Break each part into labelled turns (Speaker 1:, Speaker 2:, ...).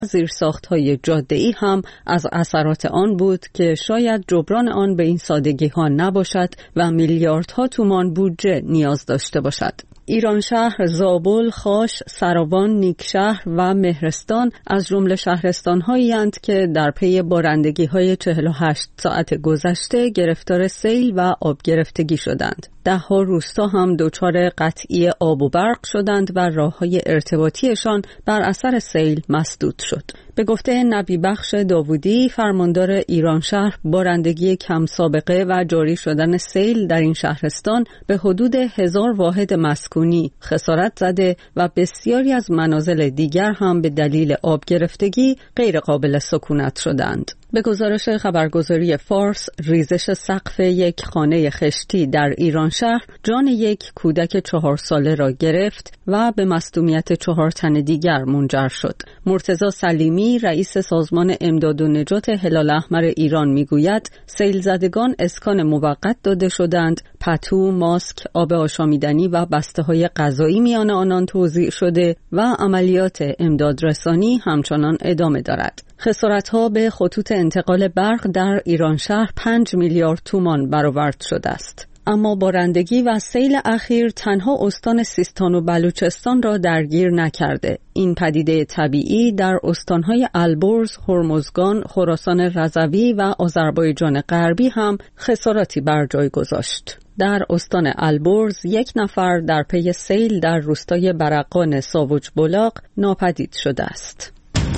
Speaker 1: زیرساخت‌های جاده‌ای هم از اثرات آن بود که شاید جبران آن به این سادگی‌ها نباشد و میلیاردها تومان بودجه نیاز داشته باشد. ایرانشهر، زابل، خاش، سراوان، نیکشهر و مهرستان از جمله شهرستان‌هایی اند که در پی بارندگی‌های 48 ساعت گذشته گرفتار سیل و آب گرفتگی شدند. ده‌ها روستا هم دچار قطعی آب و برق شدند و راه‌های ارتباطیشان بر اثر سیل مسدود شد. به گفته نبی بخش داوودی، فرماندار ایرانشهر، بارندگی کم سابقه و جاری شدن سیل در این شهرستان به حدود 1000 واحد مسکونی خسارت زده و بسیاری از منازل دیگر هم به دلیل آب گرفتگی غیر قابل سکونت شدند. به گزارش خبرگزاری فارس، ریزش سقف یک خانه خشتی در ایرانشهر جان یک کودک 4 ساله را گرفت و به مصدومیت 4 تن دیگر منجر شد. مرتضی سلیمی، رئیس سازمان امداد و نجات هلال احمر ایران میگوید سیل زدگان اسکان موقت داده شدند، پتو، ماسک، آب آشامیدنی و بسته‌های غذایی میان آنان توزیع شده و عملیات امدادرسانی همچنان ادامه دارد. خسارت‌ها به خطوط انتقال برق در ایرانشهر 5 میلیارد تومان برآورد شده است. اما بارندگی و سیل اخیر تنها استان سیستان و بلوچستان را درگیر نکرده. این پدیده طبیعی در استانهای البرز، هرمزگان، خراسان رضوی و آذربایجان غربی هم خساراتی بر جای گذاشت. در استان البرز 1 نفر در پی سیل در روستای برقان ساوج بلاغ ناپدید شده است.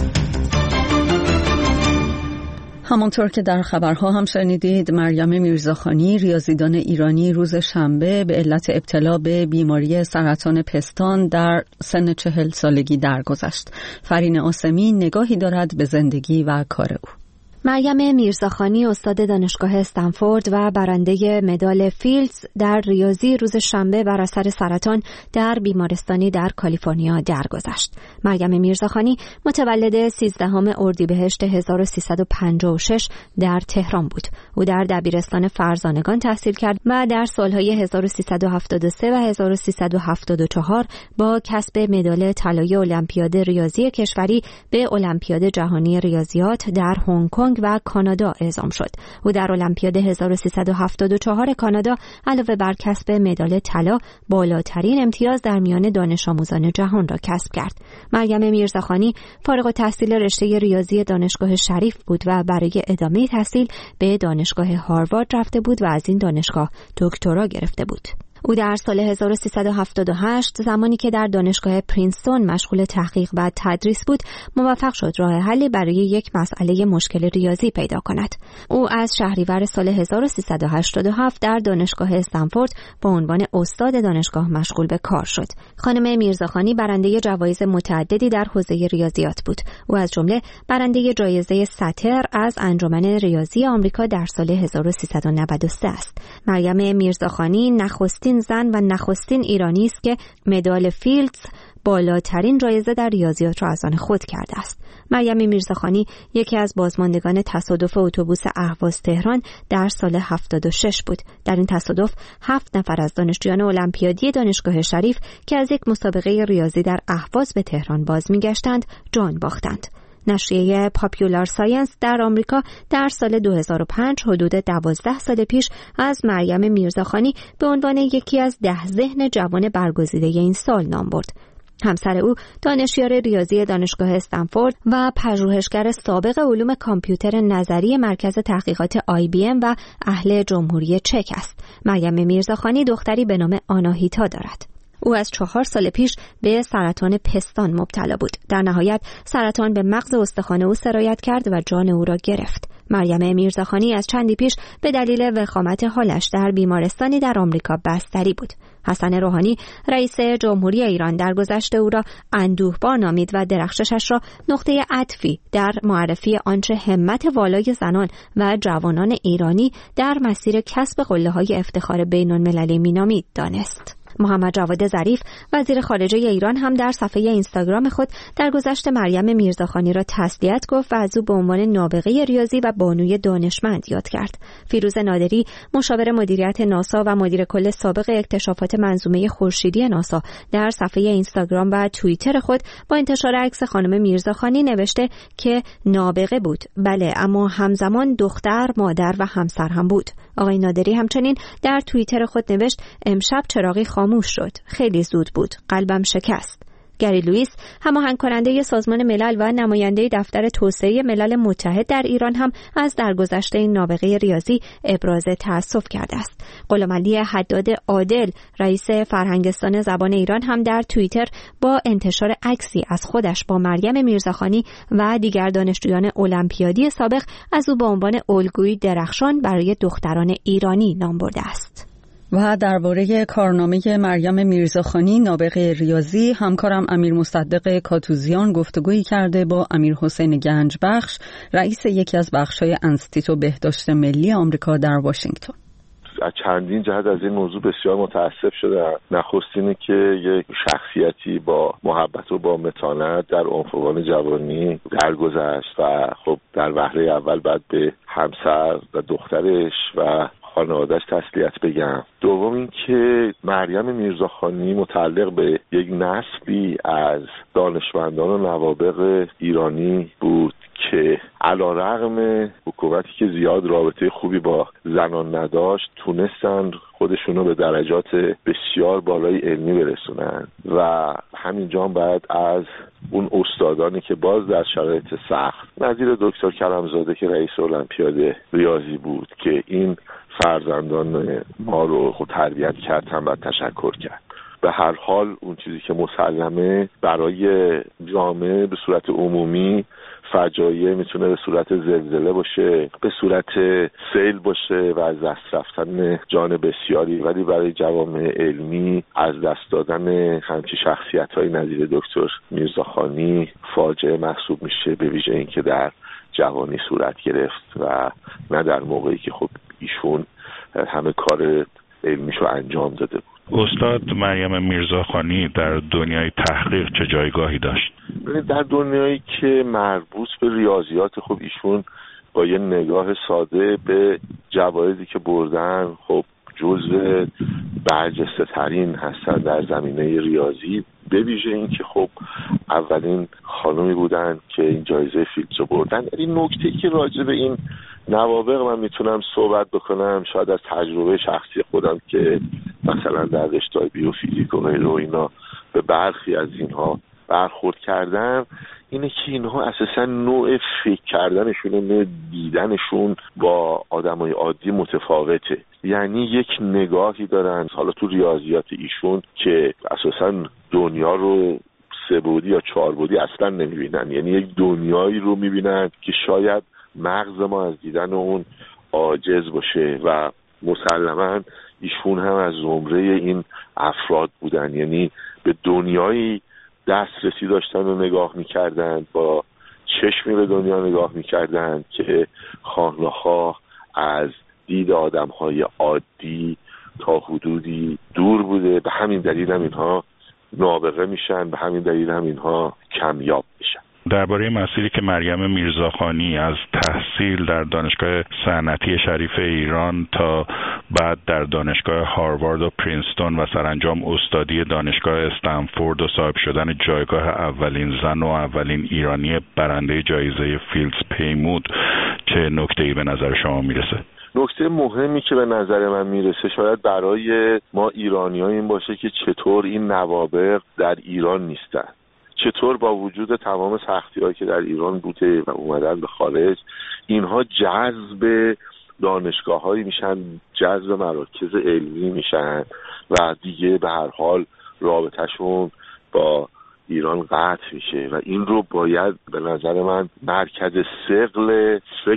Speaker 1: همانطور که در خبرها هم شنیدید، مریم میرزاخانی، ریاضیدان ایرانی، روز شنبه به علت ابتلا به بیماری سرطان پستان در سن 40 سالگی درگذشت. فرین آسمی نگاهی دارد به زندگی و کار او.
Speaker 2: مریم میرزاخانی، استاد دانشگاه استنفورد و برنده مدال فیلدز در ریاضی، روز شنبه بر اثر سرطان در بیمارستانی در کالیفرنیا درگذشت. مریم میرزاخانی متولد 13 اردیبهشت 1356 در تهران بود. او در دبیرستان فرزانگان تحصیل کرد و در سالهای 1373 و 1374 با کسب مدال طلای المپیاد ریاضی کشوری به المپیاد جهانی ریاضیات در هنگ کنگ و کانادا اعزام شد. او در المپیاد 1374 کانادا علاوه بر کسب مدال طلا، بالاترین امتیاز در میان دانش آموزان جهان را کسب کرد. مریم میرزاخانی فارغ التحصیل رشته ریاضی دانشگاه شریف بود و برای ادامه تحصیل به دانشگاه هاروارد رفته بود و از این دانشگاه دکترا گرفته بود. او در سال 1378 زمانی که در دانشگاه پرینستون مشغول تحقیق و تدریس بود، موفق شد راه حلی برای یک مسئله مشکل ریاضی پیدا کند. او از شهریور سال 1387 در دانشگاه استنفورد با عنوان استاد دانشگاه مشغول به کار شد. خانم میرزاخانی برنده جوایز متعددی در حوزه ریاضیات بود. او از جمله برنده جایزه ساتر از انجمن ریاضی آمریکا در سال 1393 است. مریم میرزاخانی نخستین زن و نخستین ایرانی است که مدال فیلدز، بالاترین جایزه در ریاضیات را از آن خود کرده است. مریم میرزاخانی یکی از بازماندگان تصادف اتوبوس اهواز تهران در سال 76 بود. در این تصادف 7 نفر از دانشجویان المپیادی دانشگاه شریف که از یک مسابقه ریاضی در اهواز به تهران باز می‌گشتند جان باختند. نشریه پاپیولار ساینس در آمریکا در سال 2005 حدود 12 سال پیش از مریم میرزاخانی به عنوان یکی از 10 ذهن جوان برگزیده این سال نام برد. همسر او دانشیار ریاضی دانشگاه استنفورد و پژوهشگر سابق علوم کامپیوتر نظری مرکز تحقیقات IBM و اهل جمهوری چک است. مریم میرزاخانی دختری به نام آناهیتا دارد. او از 4 سال پیش به سرطان پستان مبتلا بود. در نهایت سرطان به مغز استخوان او سرایت کرد و جان او را گرفت. مریم میرزاخانی از چندی پیش به دلیل وخامت حالش در بیمارستانی در آمریکا بستری بود. حسن روحانی رئیس جمهوری ایران درگذشت او را اندوهبار نامید و درخششش را نقطه عطفی در معرفی آنچه همت والای زنان و جوانان ایرانی در مسیر کسب قله‌های افتخار بین‌المللی مینامید دانست. محمد جواد ظریف وزیر خارجه ایران هم در صفحه اینستاگرام خود درگذشت مریم میرزاخانی را تسلیت گفت و از او به عنوان نابغه ریاضی و بانوی دانشمند یاد کرد. فیروز نادری مشاور مدیریت ناسا و مدیر کل سابق اکتشافات منظومه خورشیدی ناسا در صفحه اینستاگرام و توییتر خود با انتشار عکس خانم میرزاخانی نوشته که نابغه بود، بله، اما همزمان دختر، مادر و همسر هم بود. آقای نادری همچنین در توییتر خود نوشت امشب چراغی خاموش شد، خیلی زود بود، قلبم شکست. گری لوئیس، هماهنگ کننده سازمان ملل و نماینده دفتر توسعه ملل متحد در ایران هم از درگذشت این نابغه ریاضی ابراز تأسف کرده است. غلامعلی حداد عادل، رئیس فرهنگستان زبان ایران هم در توییتر با انتشار عکسی از خودش با مریم میرزاخانی و دیگر دانشجویان المپیادی سابق از او به عنوان الگویی درخشان برای دختران ایرانی نام برده است.
Speaker 1: و درباره کارنامه مریم میرزاخانی نابغه ریاضی همکارم امیر مصدق کاتوزیان گفتگویی کرده با امیر حسین گنجبخش، رئیس یکی از بخش‌های انستیتو بهداشت ملی آمریکا در واشنگتن.
Speaker 3: از چندین جهت از این موضوع بسیار متاسف شدم. نخست اینه که یک شخصیتی با محبت و با متانت در عنفوان جوانی درگذشت و خب در وهله اول بعد به همسر و دخترش و خانواده‌اش تسلیت بگم. دوم این که مریم میرزاخانی متعلق به یک نسلی از دانشمندان و نوابغ ایرانی بود که علیرغم حکومتی که زیاد رابطه خوبی با زنان نداشت تونستن خودشونو به درجات بسیار بالای علمی برسونن و همینجا بعد از اون استادانی که باز در شرایط سخت نظیر دکتر کلمزاده که رئیس المپیاد ریاضی بود که این فرزندان ما رو خود تربیت کرد هم باید تشکر کرد. به هر حال اون چیزی که مسلمه برای جامعه به صورت عمومی فجایع میتونه به صورت زلزله باشه، به صورت سیل باشه و از دست رفتن جان بسیاری، ولی برای جوامع علمی از دست دادن همچین شخصیت‌های نظیر دکتر میرزاخانی فاجعه محسوب میشه، به ویژه اینکه در جوانی صورت گرفت و نه در موقعی که خب ایشون همه کار علمیشو انجام داده بود.
Speaker 4: استاد مریم میرزاخانی در دنیای تحقیق چه جایگاهی داشت؟
Speaker 3: در دنیایی که مربوط به ریاضیات خب ایشون با یه نگاه ساده به جوایزی که بردن خب جزء برجسته ترین هستن در زمینه ریاضی، به ویژه این که خب اولین خانمی بودن که این جایزه فیلدز رو بردن. این نکته‌ای که راجع به این نوابغ من میتونم صحبت بکنم شاید از تجربه شخصی خودم که مثلا در رشته‌های بیوفیزیک و غیره و اینا به برخی از اینها برخورد کردم، اینه که اینها اساسا نوع فکر کردنشون و نوع دیدنشون با آدمای عادی متفاوته. یعنی یک نگاهی دارن حالا تو ریاضیات ایشون که اساسا دنیا رو سه بعدی یا چهار بعدی اصلا نمیبینن، یعنی یک دنیایی رو میبینن که شاید مغز ما از دیدن اون عاجز باشه و مسلماً ایشون هم از زمره این افراد بودن، یعنی به دنیایی دسترسی داشتن و نگاه میکردن، با چشمی به دنیا نگاه میکردن که خواه نخواه از دید آدم‌های عادی تا حدودی دور بوده. به همین دلیل هم اینها نابغه میشن، به همین دلیل هم اینها کمیاب میشن.
Speaker 4: درباره مسیری که مریم میرزاخانی از تحصیل در دانشگاه صنعتی شریف ایران تا بعد در دانشگاه هاروارد و پرینستون و سرانجام استادی دانشگاه استنفورد و صاحب شدن جایگاه اولین زن و اولین ایرانی برنده جایزه فیلدز پیمود، چه نکته‌ای به نظر شما میرسه؟
Speaker 3: نکته مهمی که به نظر من میرسه شاید برای ما ایرانی‌ها این باشه که چطور این نوابغ در ایران نیستن، چطور با وجود تمام سختی‌هایی که در ایران بوده و اومدن به خارج اینها جذب دانشگاه‌هایی میشن، جذب مراکز علمی میشن و دیگه به هر حال رابطه‌شون با ایران قطع میشه و این رو باید به نظر من مرکز ثقل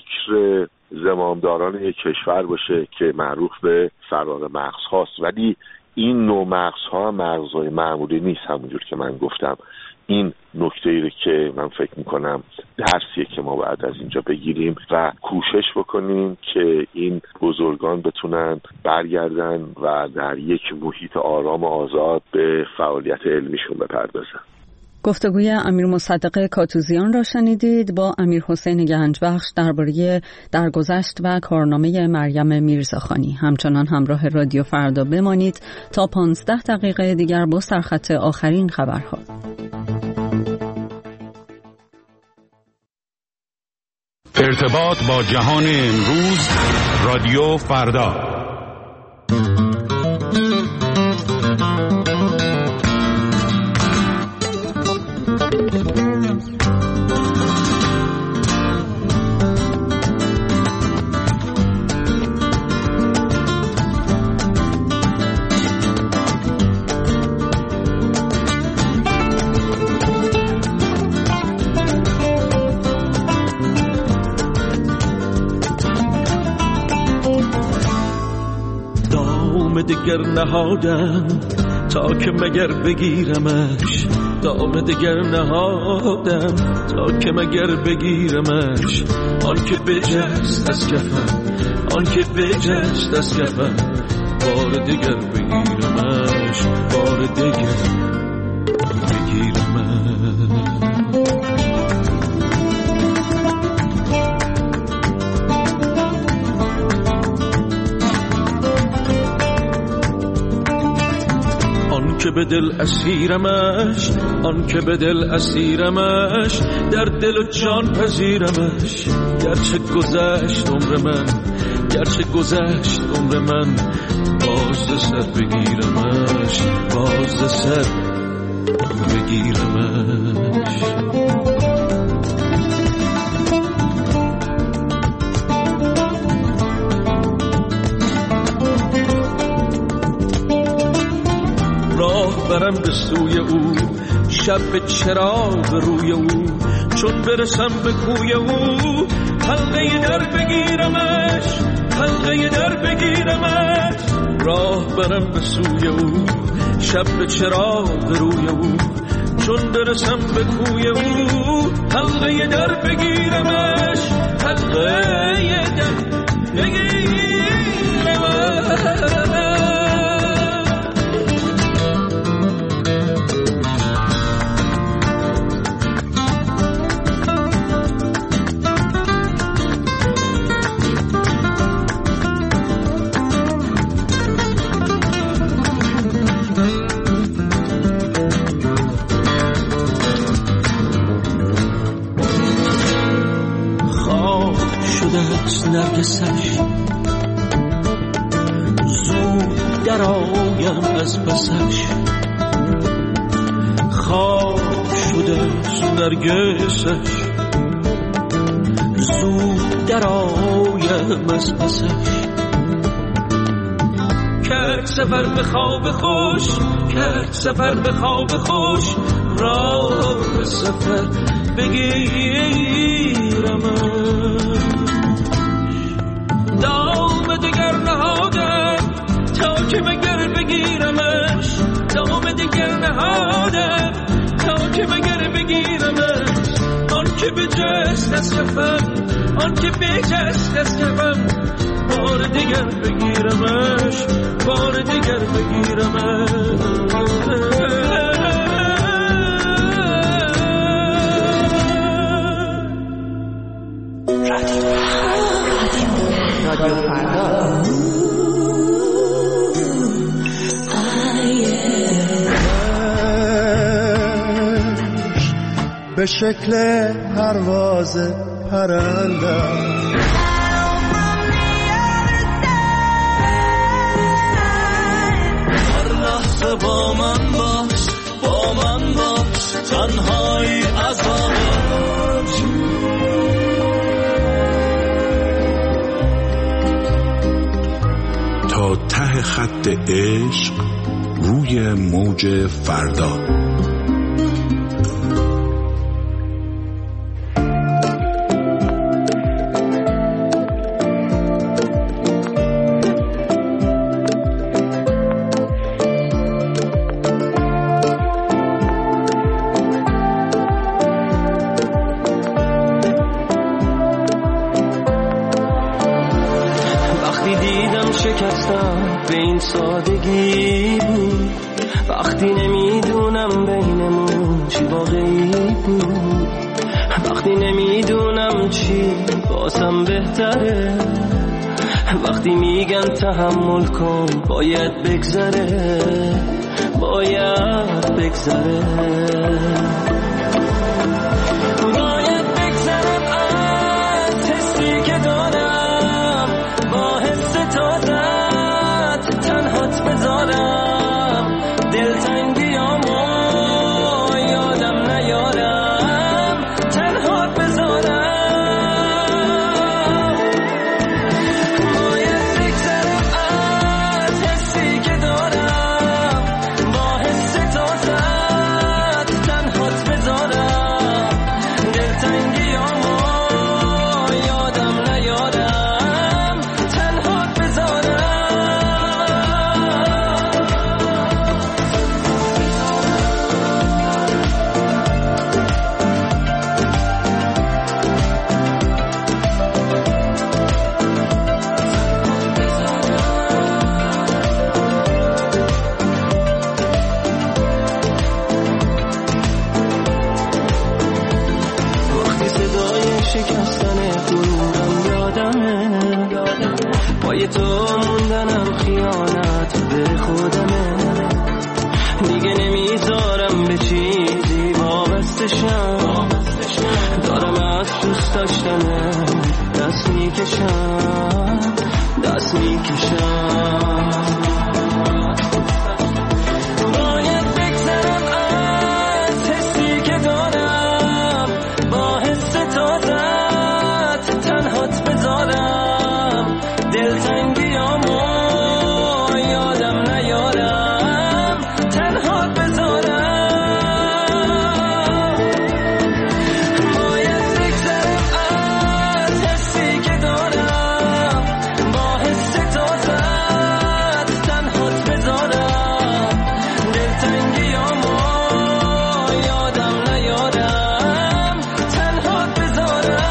Speaker 3: فکر زمامداران یک کشور باشه که معروف به فرار مغزهاست. ولی این نوع مغزها مغزهای معمولی نیست، همونجور که من گفتم این نکته‌ای رو که من فکر میکنم درسیه که ما باید از اینجا بگیریم و کوشش بکنیم که این بزرگان بتونن برگردن و در یک محیط آرام و آزاد به فعالیت علمیشون بپردازن.
Speaker 1: گفتگوی امیر مصدق کاتوزیان را شنیدید با امیر حسین گنجبخش درباره درگذشت و کارنامه مریم میرزاخانی. همچنان همراه رادیو فردا بمانید تا 15 دقیقه دیگر با سرخط آخرین خبرها.
Speaker 5: ارتباط با جهان امروز، رادیو فردا.
Speaker 6: دگر نهادم تا که مگر بگیرمش، دام دگر نهادم تا که مگر بگیرمش. آن که بجست از کفم، آن که بجست از کفم، بار دگر بگیرمش، بار دگر بگیرمش. که به دل اسیرمش، آن که به دل اسیرمش، در دل و جان پذیرمش. گرچه گذشت عمر من، گرچه گذشت عمر من، باز سر بگیرمش، باز سر بگیرمش. برم به سوی او، شب به چراغ روی او، چون برسم به کوی او، حلقه در بگیرمش، حلقه در بگیرمش. راه برم به سوی او، شب به چراغ روی او، چون برسم به کوی او، حلقه در بگیرمش، حلقه در بگیرمش. نرگسش زود در آیم از پسش، خواب شده نرگسش زود در آیم از پسش. کرد سفر به خواب خوش، کرد سفر به خواب خوش، راه سفر بگیرمش. دام دگر نهادم تا که مگر بگیرمش، دام دگر نهادم تا که مگر بگیرمش. آن که بجست از کفم، آن که بجست از کفم، بار دگر بگیرمش، بار دگر بگیرمش.
Speaker 7: رادیو فردا. به شکل پرواز پرنده هر لحظه با من باش، با من باش، تنهایی عذابش.
Speaker 5: تا ته خط عشق روی موج فردا.
Speaker 6: شکستم به این سادگی بود، وقتی نمیدونم بینمون چی واقعی بود، وقتی نمیدونم چی بازم بهتره، وقتی میگن تحمل کن باید بگذره، باید بگذره، باید بگذرم از حسی که دارم، با حس تازت تنهات بذارم، دلتنگیامو یادم نیارم، تنهات بذارم، باید بگذرم از حسی که دارم، با حس تازت تنهات بذارم، دلتنگیامو یادم نیارم، تنهات بذارم. وقتی صدای شکستن غرورم یادمه، پای تو موندنم خیانت به خودمه، دیگه نمیذارم به چیزی وابسته شم، دارم از دوست داشتنه دست میکشم، دست میکشم، باید بگذرم از حسی که دارم، با حس تازت تنهات بذارم، دلتنگیامو یادم نیارم، تنهات بذارم، باید بگذرم از حسی که دارم، با حس تازت تنهات بذارم، دلتنگیامو یادم نیارم، تنهات بذارم.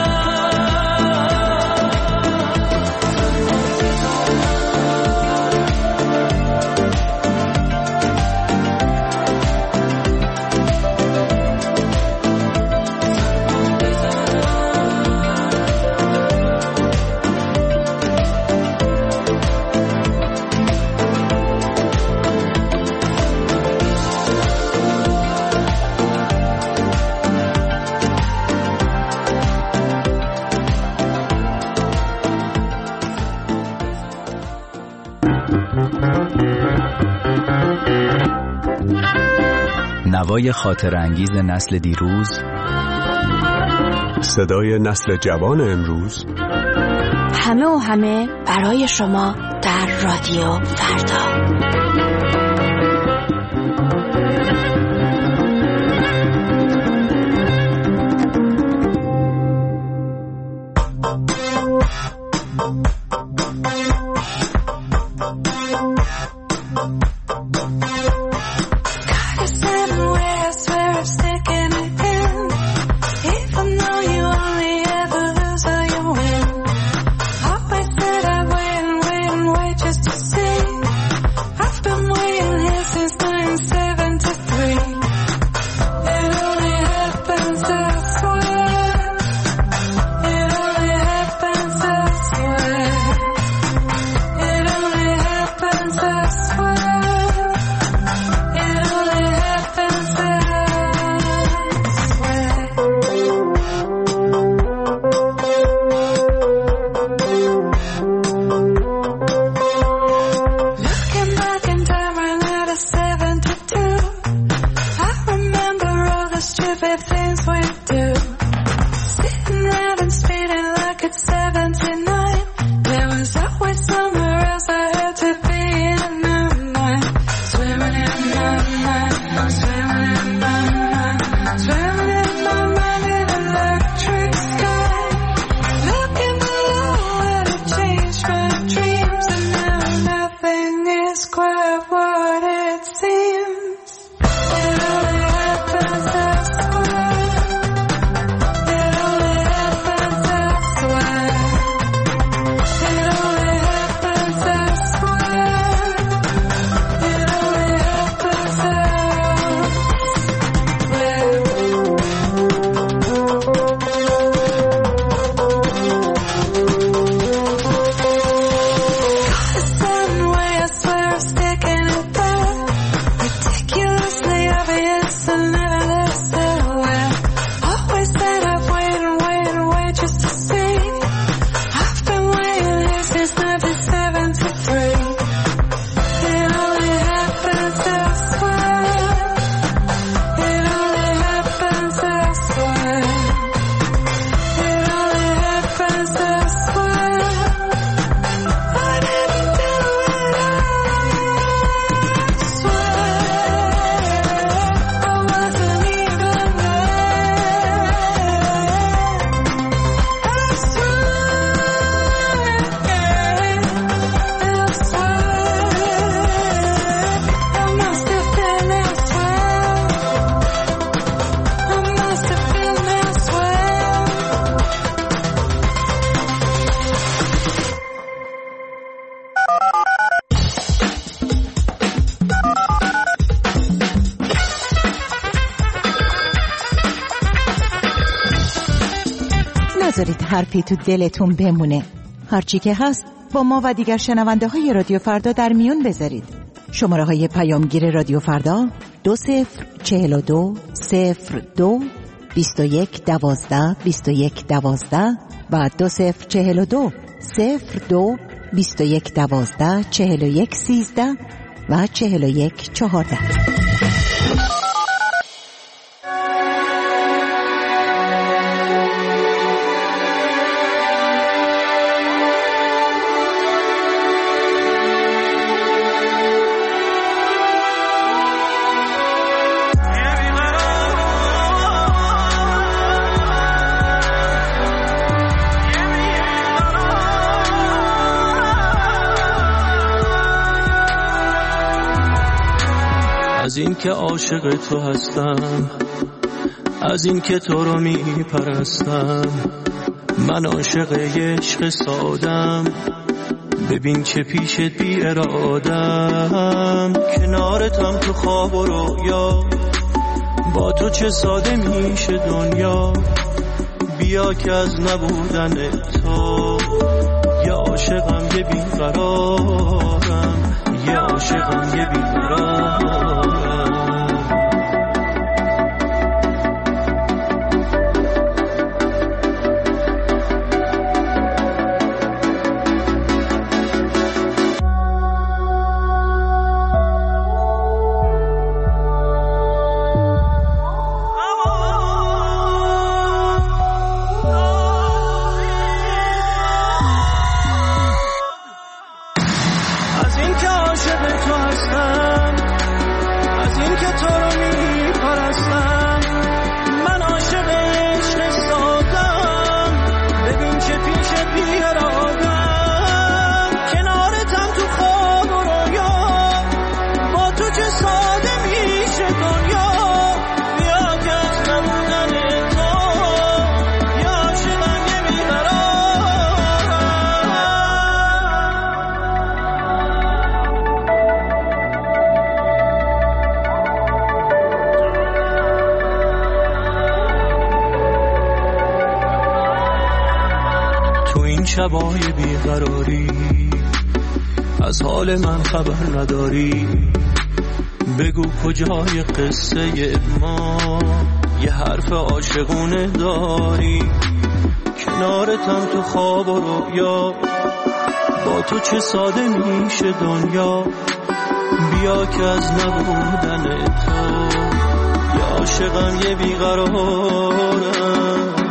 Speaker 8: نوای خاطر انگیز نسل دیروز،
Speaker 5: صدای نسل جوان امروز،
Speaker 9: همه و همه برای شما در رادیو فردا.
Speaker 10: After نذارید حرفی تو دلتون بمونه. هرچی که هست با ما و دیگر شنونده های رادیو فردا در میون بذارید. شماره های پیامگیر رادیو فردا 2042 02 21 12 21 12 و 2042 02 21 12 41 13 و 41 14.
Speaker 6: از این که عاشق تو هستم، از این که تو رو میپرستم، من عاشق عشق سادم. ببین که پیشت بی ارادم، کنارتم تو خواب و رویا، با تو چه ساده میشه دنیا. بیا که از نبودن تو یه عاشقم یه بیقرارم، یه عاشقم یه بیقرارم. شبای بیقراری از حال من خبر نداری. بگو کجای قصه ما یه حرف عاشقونه داری. کنارتم تو خواب و رویا، با تو چه ساده میشه دنیا. بیا که از نبودن تو یه عاشقم یه بیقرارم.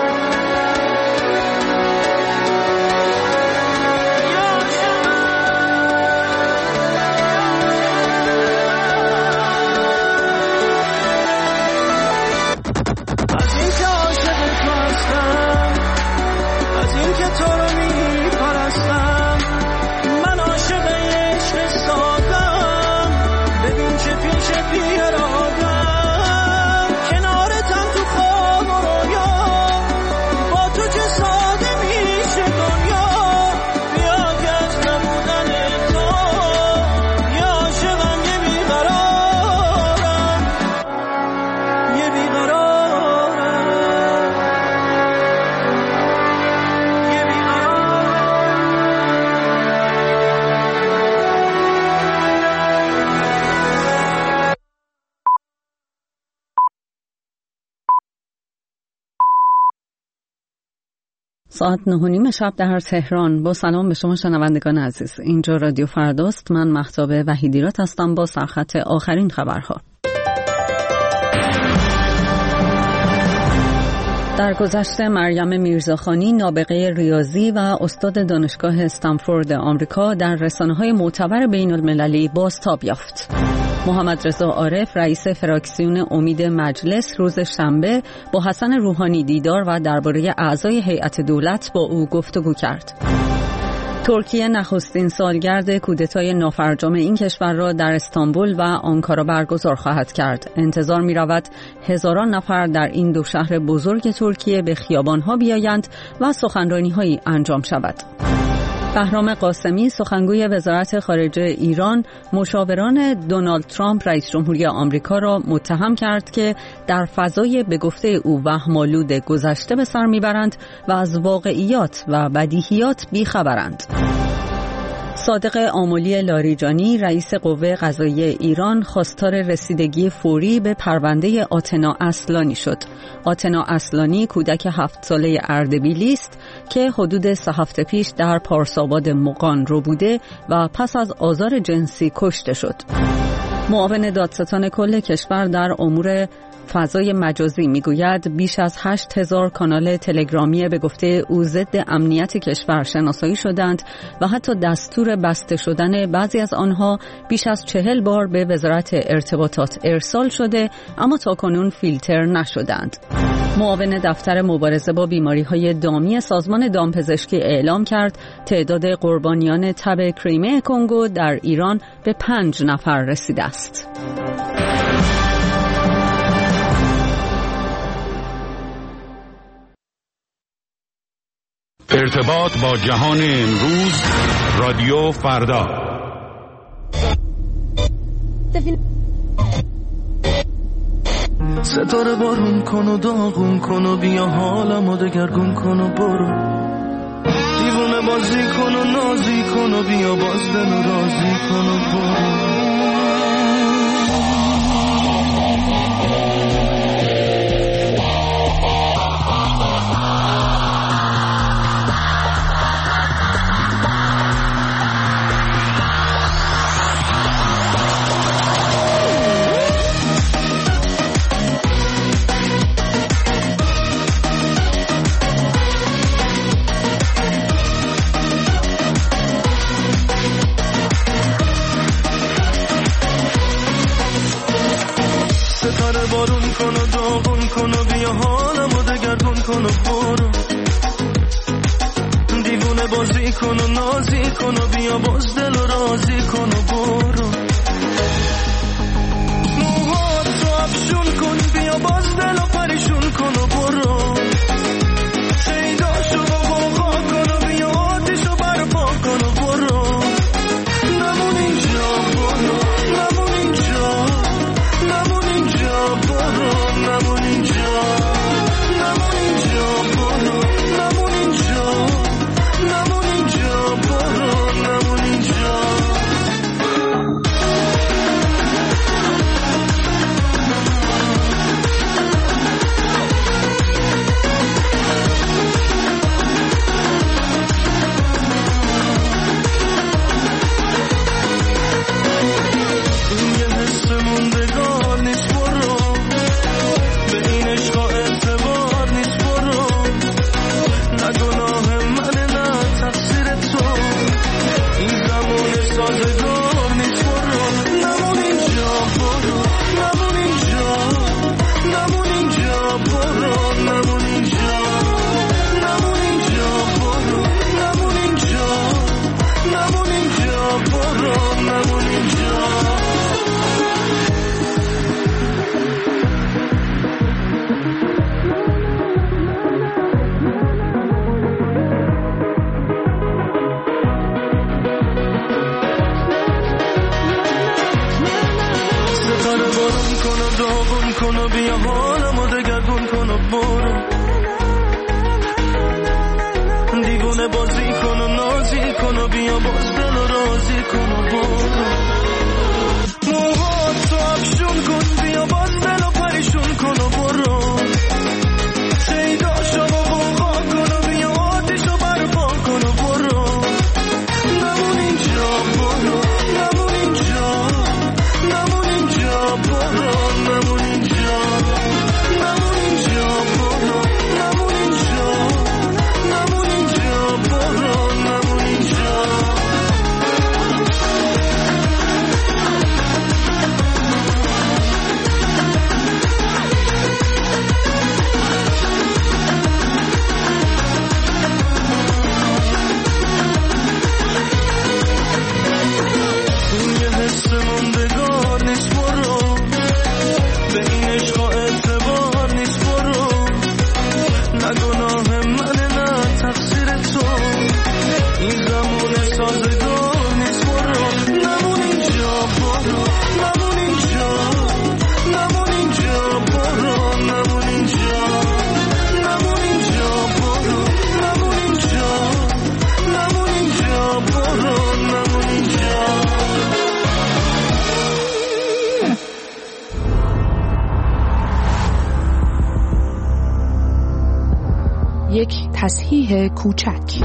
Speaker 1: ساعت 9:30 شب در تهران. با سلام به شما شنوندگان عزیز، اینجا رادیو فرداست. من مهتاب وحیدیرات هستم با سرخط آخرین خبرها. در گذشته مریم میرزاخانی، نابغه ریاضی و استاد دانشگاه استنفورد آمریکا، در رسانه‌های معتبر بین‌المللی بازتاب یافت. محمد رضا عارف، رئیس فراکسیون امید مجلس، روز شنبه با حسن روحانی دیدار و درباره اعضای هیئت دولت با او گفتگو کرد. ترکیه نخستین سالگرد کودتای نافرجام این کشور را در استانبول و آنکارا برگزار خواهد کرد. انتظار می رود هزاران نفر در این دو شهر بزرگ ترکیه به خیابانها بیایند و سخنرانی‌هایی انجام شود. بهرام قاسمی سخنگوی وزارت خارجه ایران مشاوران دونالد ترامپ رئیس جمهوری آمریکا را متهم کرد که در فضای به گفته او وهم‌آلود گذشته به سر میبرند و از واقعیات و بدیهیات بیخبرند. صادق آملی لاریجانی رئیس قوه قضاییه ایران خواستار رسیدگی فوری به پرونده آتنا اصلانی شد. آتنا اصلانی کودک 7 ساله اردبیلی است که حدود 3 هفته پیش در پارساباد مغان رو بوده و پس از آزار جنسی کشته شد. معاون دادستان کل کشور در امور فضای مجازی میگوید بیش از 8000 کانال تلگرامی به گفته او ضد امنیت کشور شناسایی شدند و حتی دستور بسته شدن بعضی از آنها بیش از 40 بار به وزارت ارتباطات ارسال شده اما تاکنون فیلتر نشدند. معاون دفتر مبارزه با بیماری‌های دامی سازمان دامپزشکی اعلام کرد تعداد قربانیان تب کریمه کنگو در ایران به 5 نفر رسیده است.
Speaker 11: ارتباط با جهان امروز، رادیو فردا.
Speaker 7: ستاره بارون کن و داغون کن و بیا حالمو دگرگون کن و برو، دیوونه بازی کن و نازی کن و بیا باز دل و رازی کن و برو. بارون کن و داغون کن و بیا حالمو دگرگون کن و برو، دیوونه بازی کن و نازی کن و بیا باز دل و رازی کن و برو، موهاتو افشون کن بیا باز دل و پریشون کن و برو، شیداشو بابا کن و بیا آتیشو برپا کن و برو، نمون اینجا برو، نمون اینجا، نمون اینجا برو، نمون اینجا، نمون اینجا برو، نمون اینجا، نمون اینجا برو، نمون اینجا.
Speaker 12: یک تصحیح کوچک.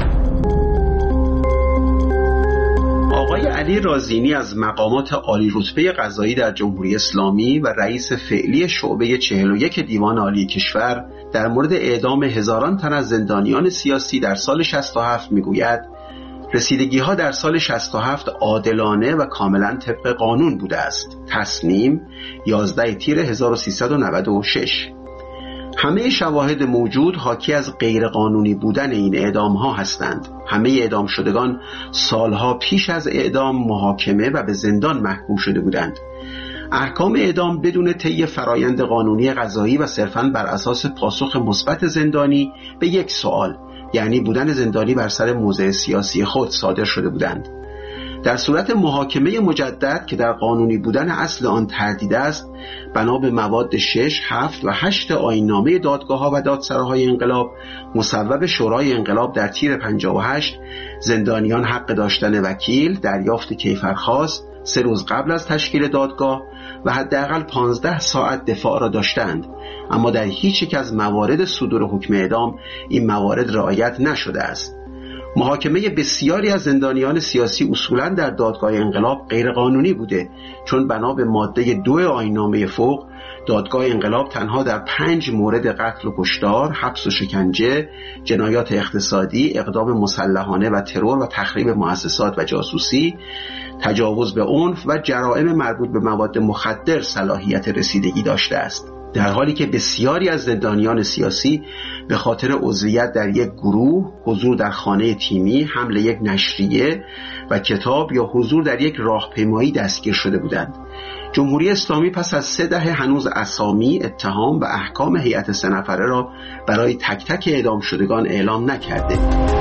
Speaker 13: آقای علی رازینی از مقامات عالی رتبه قضایی در جمهوری اسلامی و رئیس فعلی شعبه 41 دیوان عالی کشور در مورد اعدام هزاران تن از زندانیان سیاسی در سال 67 میگوید رسیدگی‌ها در سال 67 عادلانه و کاملا طبق قانون بوده است. تصنیم 11 تیر 1396. همه شواهد موجود حاکی از غیرقانونی بودن این اعدام‌ها هستند. همه اعدام شدگان سالها پیش از اعدام محاکمه و به زندان محکوم شده بودند. احکام اعدام بدون طی فرایند قانونی قضایی و صرفاً بر اساس پاسخ مثبت زندانی به یک سوال، یعنی بودن زندانی بر سر موضع سیاسی خود، صادر شده بودند. در صورت محاکمه مجدد که در قانونی بودن اصل آن تردید است، بنا به مواد 6, 7 و 8 آیین‌نامه دادگاه‌ها و دادسراهای انقلاب مصوب شورای انقلاب در تیر 58 زندانیان حق داشتن وکیل، دریافت کیفرخواست 3 روز قبل از تشکیل دادگاه و حداقل 15 ساعت دفاع را داشتند. اما در هیچ یک از موارد صدور حکم اعدام این موارد رعایت نشده است. محاکمه بسیاری از زندانیان سیاسی اصولاً در دادگاه انقلاب غیرقانونی بوده، چون بنا به ماده 2 آیین‌نامه فوق دادگاه انقلاب تنها در 5 مورد قتل و کشتار، حبس و شکنجه، جنایات اقتصادی، اقدام مسلحانه و ترور و تخریب مؤسسات و جاسوسی، تجاوز به عنف و جرائم مربوط به مواد مخدر صلاحیت رسیدگی داشته است، در حالی که بسیاری از زندانیان سیاسی به خاطر عضویت در یک گروه، حضور در خانه تیمی، حمل یک نشریه و کتاب یا حضور در یک راهپیمایی دستگیر شده بودند. جمهوری اسلامی پس از 3 دهه هنوز اسامی، اتهام و احکام هیئت 3 نفره را برای تک تک اعدام شدگان اعلام نکرده.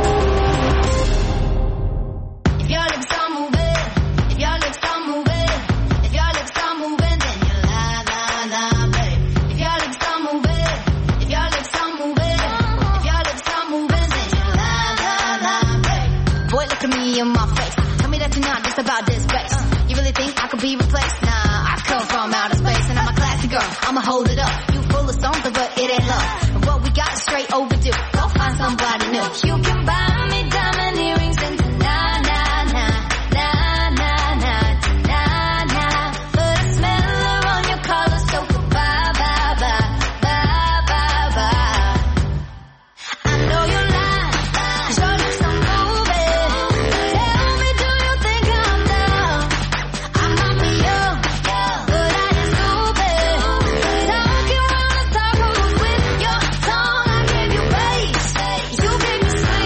Speaker 14: About this race, you really think I could be replaced? Nah, I come from outer space and I'm a classy girl, I'ma hold it up. You full of something but it ain't love, and what we got is straight overdue. Go find somebody new. You can buy me diamond earrings and nah, nah, nah, nah, nah, nah, nah, nah, but I smell her on your collar, so goodbye, bye, bye, bye, bye, bye. I know you're lying, 'cause your lips are moving. Tell me, do you think I'm dumb? I might be young, but I ain't stupid. Talking around the circles with your tongue. I gave you bass, you gave me sweet.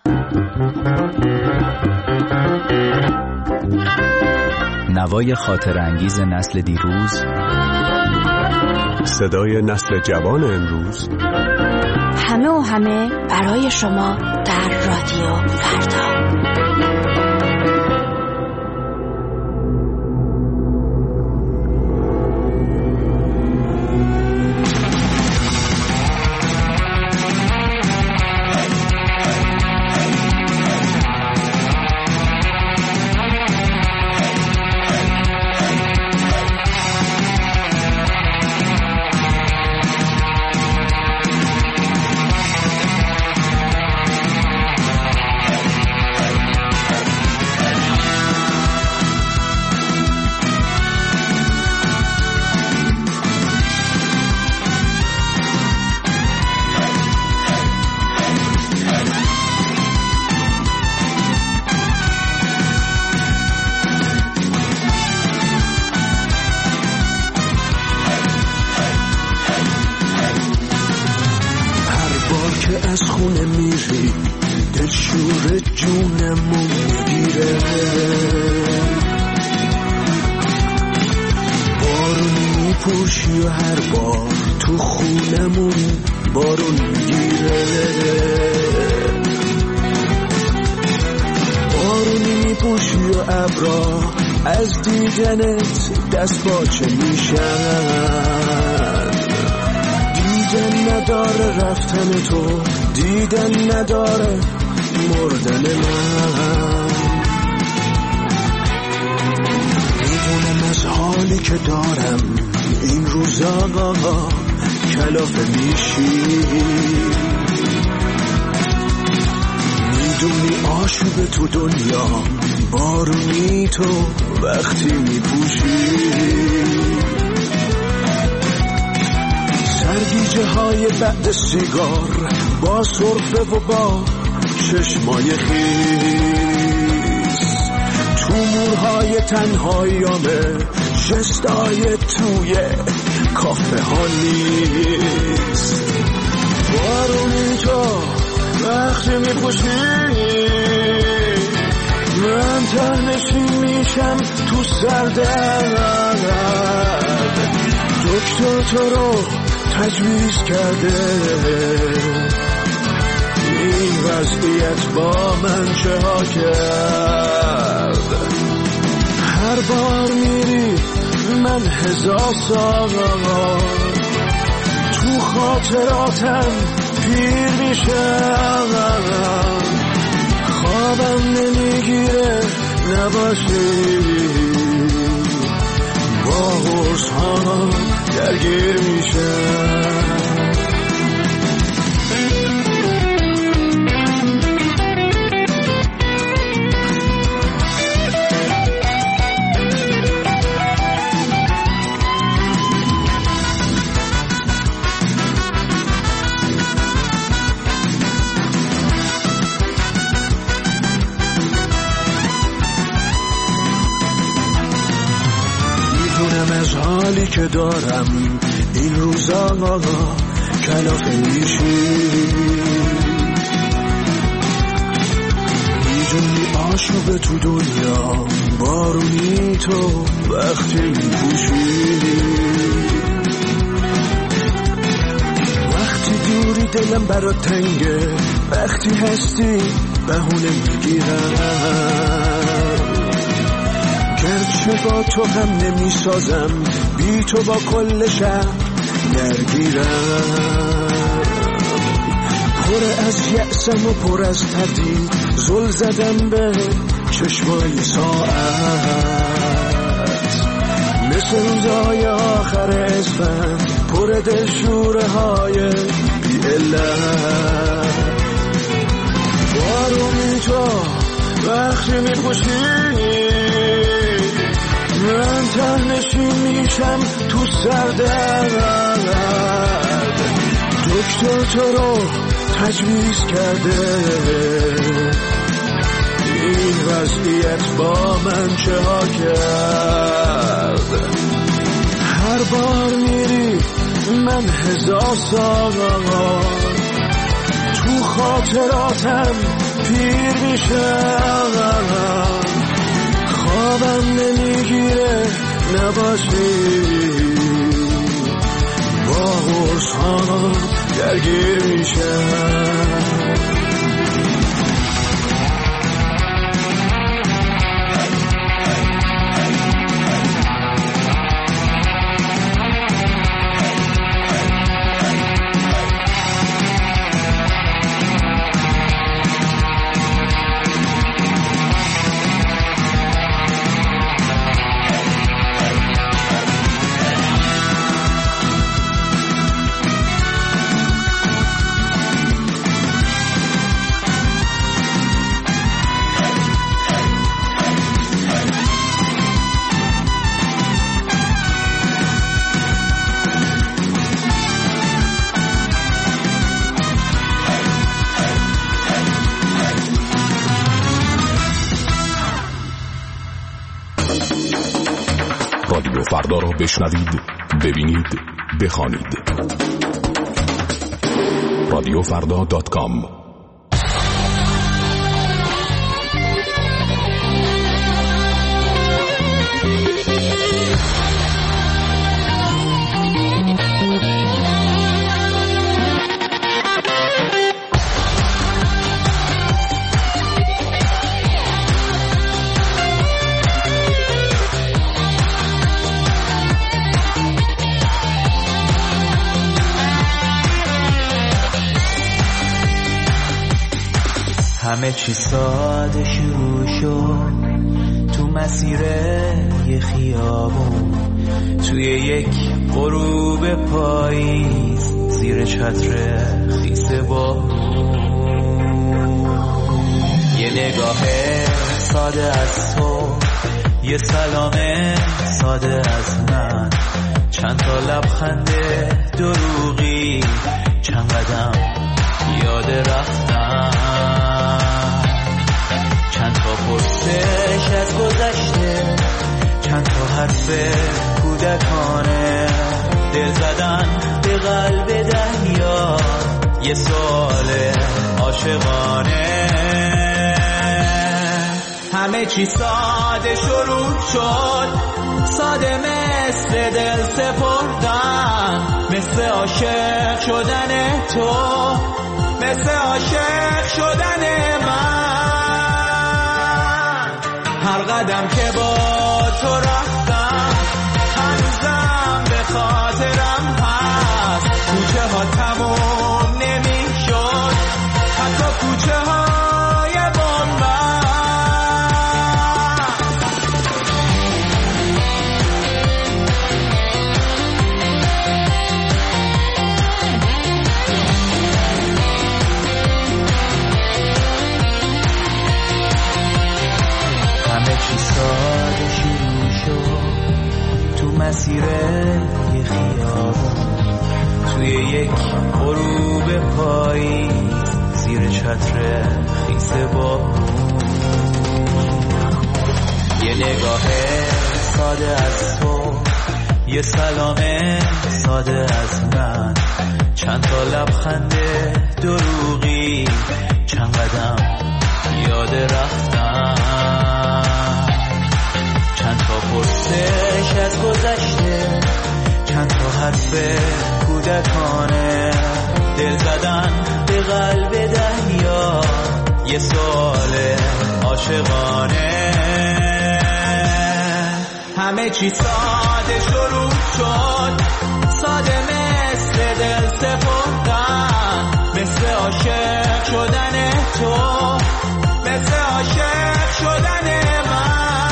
Speaker 8: نوای خاطر انگیز نسل دیروز،
Speaker 5: صدای نسل جوان امروز،
Speaker 9: همه و همه برای شما در رادیو فردا.
Speaker 7: از خونه میری دلشور جونمو میگیره، بارون میپوشی و هر بار تو خونمون بارون میگیره، بارونی میپوشی و ابرا از دیدنت دست باچه میشن، دیدن نداره رفتن تو، دیدن نداره مردن من، میدونم از حالی که دارم این روزا کلافه میشی، میدونی آشوب تو دنیا بارونی تو وقتی میپوشی، سرگیجه های بعد سیگار با سرفه و با چشمای خیس، تو مورهای تنهاییامه جستای توی کافه ها نیست، بارونی تو وقتی میپوشی من تنشین میشم تو سردرد، دکتر تو رو تجویز کرده، این وضعیت با من چه ها کرد، هر بار میری من هزار سال تو خاطراتم پیر میشم، خوابم نمیگیره نباشی، با حرص ها درگیر میشم. از حالی که دارم این روزا کلافه میشی، میدونی آشوب تو دنیا بارونی تو وقتی میپوشی، وقتی دوری دلم برات تنگه، وقتی هستی بهونه میگیرم، گرچه با تو هم نمیسازم بی تو با کل شهر درگیرم، پر از یأسم و پر از تردید، زل زدم به چشمای ساعت، مثل روزای آخر اسفند پر دلشوره های بی علت، بارونی تو وقتی میپوشی من تنشین میشم تو سردرد، دکتر تو رو تجویز کرده، این وضعیت با من چه ها کرد، هر بار میری من هزار سال تو خاطراتم پیر میشم، خوابم نمیگیره نباشی، با قرصام درگیر میشم.
Speaker 5: رادیو فردا را بشنوید، ببینید، بخوانید. radiofrda.com.
Speaker 15: همه چی ساده شروع شد تو مسیر یه خیابون، توی یک غروب پاییز زیر چتر خیس بارون. یه نگاه ساده از تو، یه سلام ساده از من، چند تا لبخند دروغی، چند قدم یاد رفتن، چند تا پرسش از گذشته، چند تا حرف کودکانه، دل زدن به قلب دریا، یه سوال عاشقانه. همه چی ساده شروع شد، ساده مثل دل سپردن، مثل عاشق شدن تو، مثل عاشق شدن من. هر قدم که با تو رفتم هنوزم به خاطرم هست، کوچه ها تموم نمی شد، حتی کوچه های بنبست. همه چی ساده شروع شد تو مسیر یه خیابون، توی یک غروب پاییز زیر چتر خیس بارون. یه نگاه ساده از تو، یه سلام ساده از من، چند تا لبخند دروغی، چند قدم یاد رفتن، چند تا پرسش از گذشته، چند تا حرف کودکانه، دل زدن به قلب دریا، یه سوال عاشقانه. همه چی ساده شروع شد، ساده مثل دل سپردن، مثل عاشق شدن تو، مثل عاشق شدن من.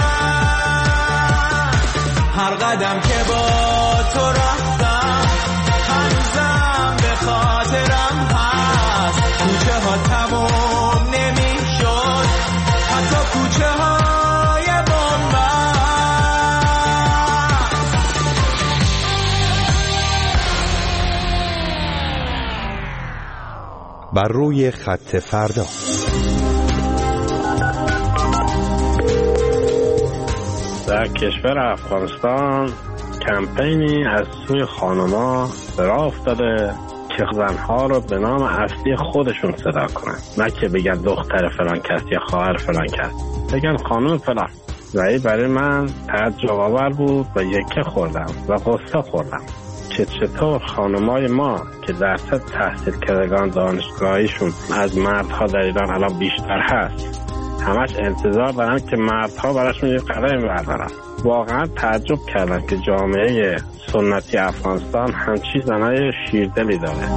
Speaker 15: هر قدم که با تو رفتم هنوزم به خاطرم هست، کوچه ها تموم نمی شد، حتی کوچه های بنبست.
Speaker 5: بر روی خط فردا.
Speaker 16: در کشور افغانستان کمپینی از سوی خانما به راه افتاده که زنها رو به نام اصلی خودشون صدا کنن، نه که بگن دختر فلان کس یا خواهر فلان کس، بگن خانم فلان. و این برای من تعجب آور بود و یکه خوردم و غصه خوردم که چطور خانمای ما که درصد تحصیل کردگان دانشگاهیشون از مردها در ایران الان بیشتر هست، همش انتظار دارن که مردها براشون یه قدمی بردارن. واقعا تعجب کردم که جامعه سنتی افغانستان همچین زنای شیردلی داره.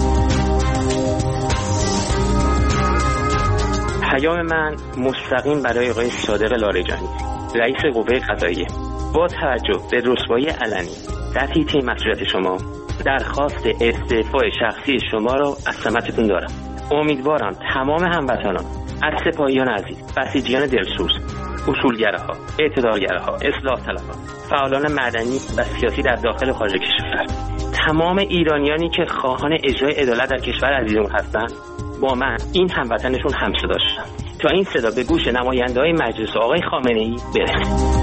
Speaker 17: پیام من مستقیم برای آقای صادق لاریجانی، رئیس قوه قضاییه. با توجه به رسوایی علنی در حیطه مسئولیت شما، درخواست استعفای شخصی شما را از سمتتون دارم. امیدوارم تمام هموطنان از سپاهیان عزیز، بسیجیان دلسوز، اصولگراها، اعتدالگراها، اصلاح طلبان، فعالان مدنی و سیاسی در داخل و خارج کشور، تمام ایرانیانی که خواهان اجرای عدالت در کشور عزیزمون هستند، با من این هموطنشون همصدا شدن تا این صدا به گوش نماینده‌های مجلس آقای خامنه‌ای برسه.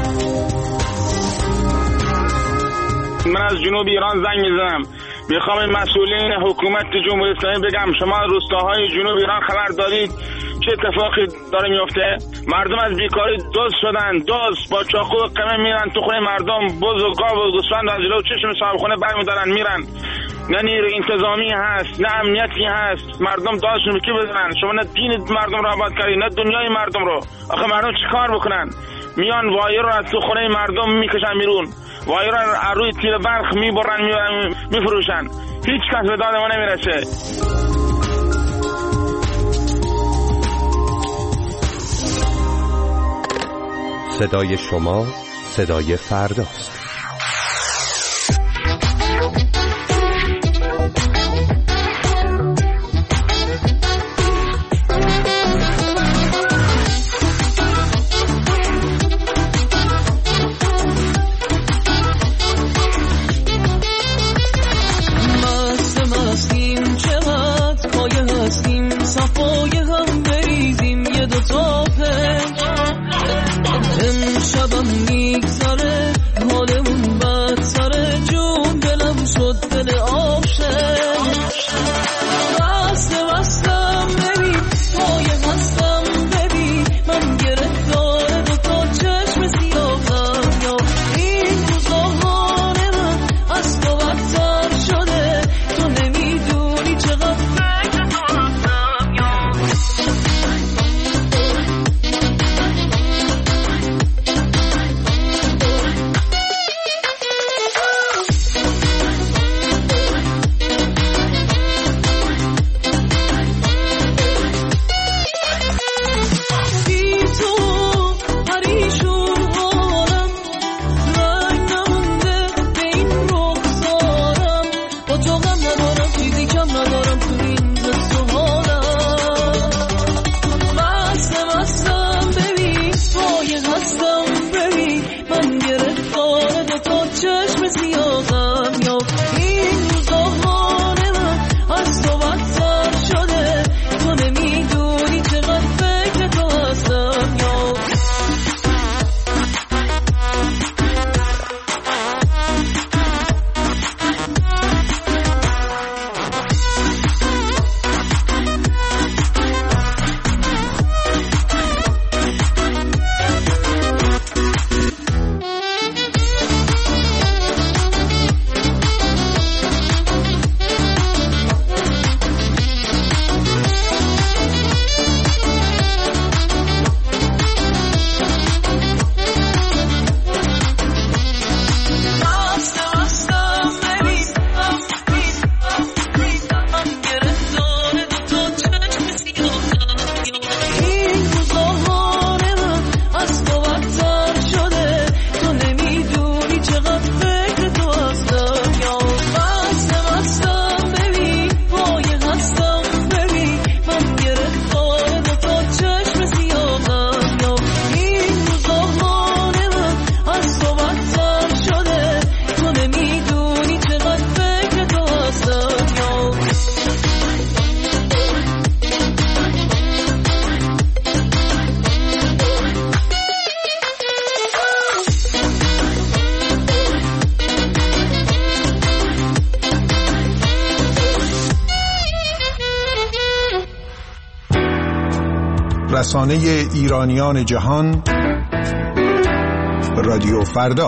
Speaker 18: من از جنوب ایران زنگ میزنم، میخوام مسئولین حکومت جمهوری اسلامی بگم شما روستاهای جنوب ایران خبر دارید چه اتفاقی داره میفته؟ مردم از بیکاری دزد شدن، دزد با چاقو و قمه میرن تو خونه مردم، بز و گاو و گوسفند از جلو چشم صاحبخونه برمیدارن میرن. نه نیروی انتظامی هست، نه امنیتی هست، مردم داشتون کی بزنن؟ شما نه دین مردم رو آباد کردید نه دنیای مردم رو. آخه مردم چیکار بکنن؟ میان وایر رو از تو خونه مردم میکشن بیرون، وایر رو روی تیر برق میبرن میفروشن، هیچ کس به داد ما نمیرسه.
Speaker 19: صدای شما صدای فرداست.
Speaker 6: شبم میگذره حال
Speaker 20: رسانه ایرانیان جهان، رادیو فردا.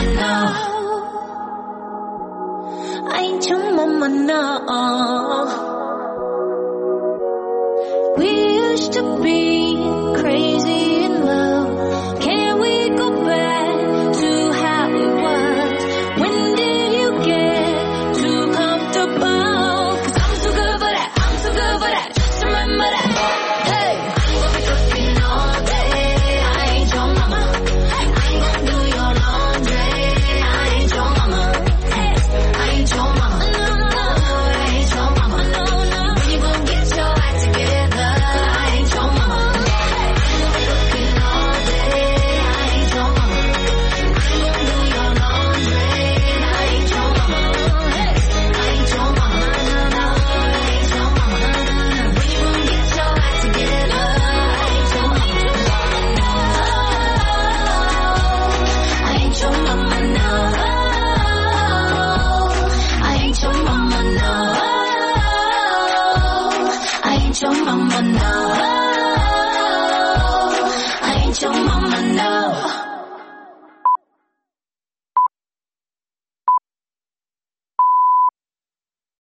Speaker 21: Ain't your mama now?